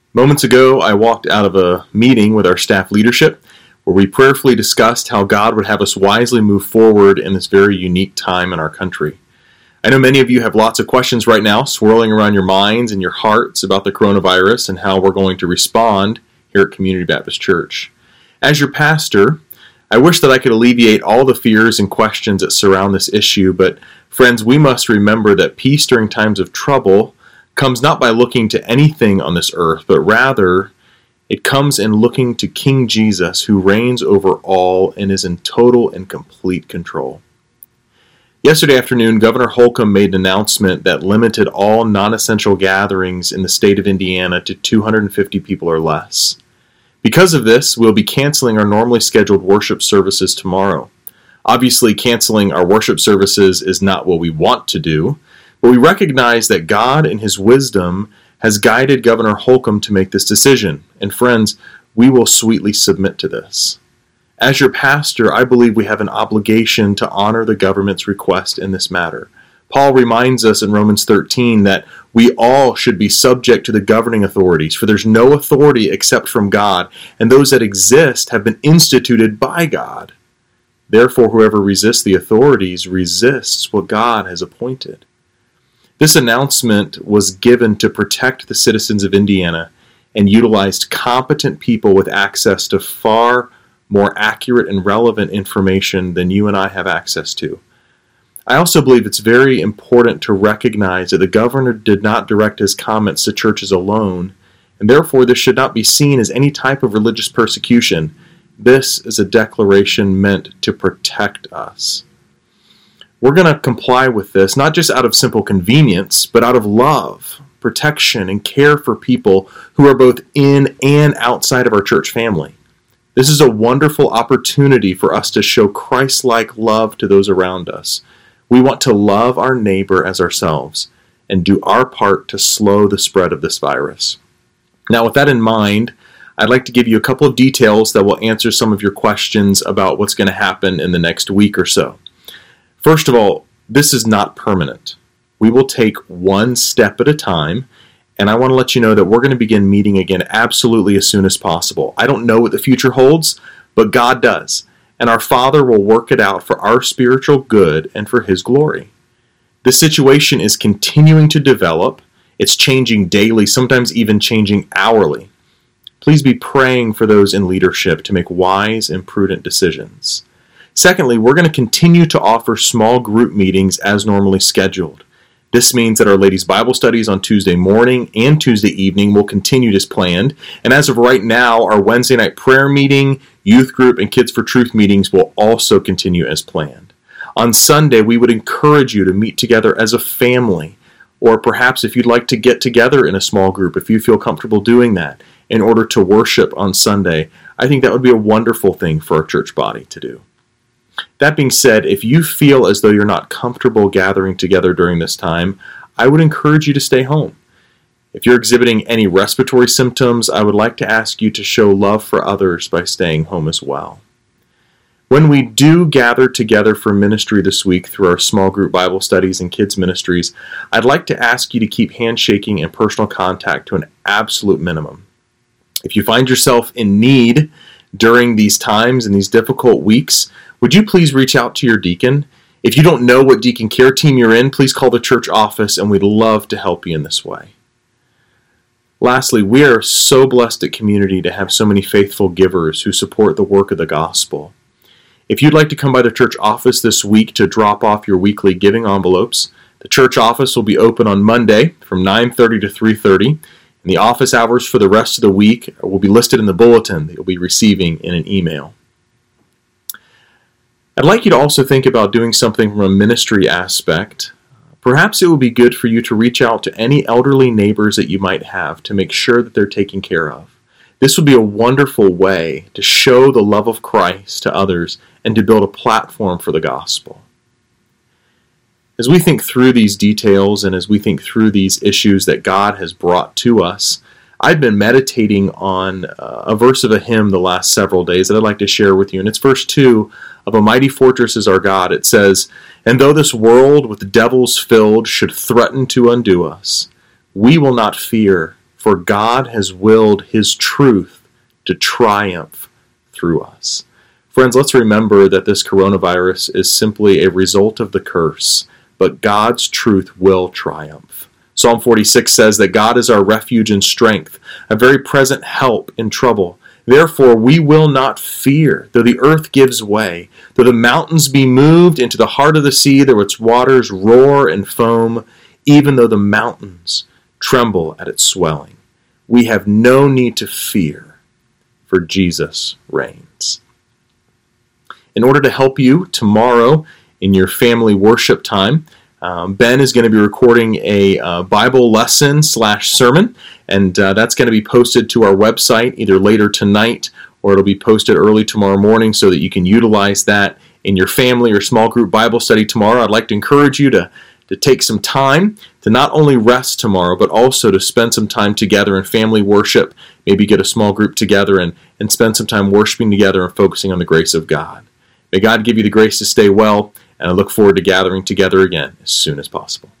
Moments ago, I walked out of a meeting with our staff leadership where we prayerfully discussed how God would have us wisely move forward in this very unique time in our country. I know many of you have lots of questions right now swirling around your minds and your hearts about the coronavirus and how we're going to respond here at Community Baptist Church. As your pastor, I wish that I could alleviate all the fears and questions that surround this issue, but friends, we must remember that peace during times of trouble comes not by looking to anything on this earth, but rather it comes in looking to King Jesus, who reigns over all and is in total and complete control. Yesterday afternoon, Governor Holcomb made an announcement that limited all non-essential gatherings in the state of Indiana to 250 people or less. Because of this, we'll be canceling our normally scheduled worship services tomorrow. Obviously, canceling our worship services is not what we want to do, but we recognize that God, in His wisdom, has guided Governor Holcomb to make this decision. And friends, we will sweetly submit to this. As your pastor, I believe we have an obligation to honor the government's request in this matter. Paul reminds us in Romans 13 that we all should be subject to the governing authorities, for there's no authority except from God, and those that exist have been instituted by God. Therefore, whoever resists the authorities resists what God has appointed. This announcement was given to protect the citizens of Indiana and utilized competent people with access to far more accurate and relevant information than you and I have access to. I also believe it's very important to recognize that the governor did not direct his comments to churches alone, and therefore this should not be seen as any type of religious persecution. This is a declaration meant to protect us. We're going to comply with this, not just out of simple convenience, but out of love, protection, and care for people who are both in and outside of our church family. This is a wonderful opportunity for us to show Christ-like love to those around us. We want to love our neighbor as ourselves and do our part to slow the spread of this virus. Now, with that in mind, I'd like to give you a couple of details that will answer some of your questions about what's going to happen in the next week or so. First of all, this is not permanent. We will take one step at a time, and I want to let you know that we're going to begin meeting again absolutely as soon as possible. I don't know what the future holds, but God does, and our Father will work it out for our spiritual good and for His glory. This situation is continuing to develop. It's changing daily, sometimes even changing hourly. Please be praying for those in leadership to make wise and prudent decisions. Secondly, we're going to continue to offer small group meetings as normally scheduled. This means that our ladies' Bible studies on Tuesday morning and Tuesday evening will continue as planned. And as of right now, our Wednesday night prayer meeting, youth group, and Kids for Truth meetings will also continue as planned. On Sunday, we would encourage you to meet together as a family, or perhaps if you'd like to get together in a small group, if you feel comfortable doing that, in order to worship on Sunday. I think that would be a wonderful thing for our church body to do. That being said, if you feel as though you're not comfortable gathering together during this time, I would encourage you to stay home. If you're exhibiting any respiratory symptoms, I would like to ask you to show love for others by staying home as well. When we do gather together for ministry this week through our small group Bible studies and kids ministries, I'd like to ask you to keep handshaking and personal contact to an absolute minimum. If you find yourself in need during these times and these difficult weeks, would you please reach out to your deacon? If you don't know what deacon care team you're in, please call the church office, and we'd love to help you in this way. Lastly, we are so blessed at Community to have so many faithful givers who support the work of the gospel. If you'd like to come by the church office this week to drop off your weekly giving envelopes, the church office will be open on Monday from 9:30 to 3:30, and the office hours for the rest of the week will be listed in the bulletin that you'll be receiving in an email. I'd like you to also think about doing something from a ministry aspect. Perhaps it would be good for you to reach out to any elderly neighbors that you might have to make sure that they're taken care of. This would be a wonderful way to show the love of Christ to others and to build a platform for the gospel. As we think through these details and as we think through these issues that God has brought to us, I've been meditating on a verse of a hymn the last several days that I'd like to share with you. And it's verse 2 of A Mighty Fortress is Our God. It says, "And though this world with devils filled should threaten to undo us, we will not fear, for God has willed his truth to triumph through us. Friends, let's remember that this coronavirus is simply a result of the curse, but God's truth will triumph. Psalm 46 says that God is our refuge and strength, a very present help in trouble. Therefore we will not fear, though the earth gives way, though the mountains be moved into the heart of the sea, though its waters roar and foam, even though the mountains tremble at its swelling. We have no need to fear, for Jesus reigns. In order to help you tomorrow in your family worship time, Ben is going to be recording a Bible lesson / sermon, and that's going to be posted to our website either later tonight or it'll be posted early tomorrow morning so that you can utilize that in your family or small group Bible study tomorrow. I'd like to encourage you to take some time to not only rest tomorrow, but also to spend some time together in family worship, maybe get a small group together and spend some time worshiping together and focusing on the grace of God. May God give you the grace to stay well, and I look forward to gathering together again as soon as possible.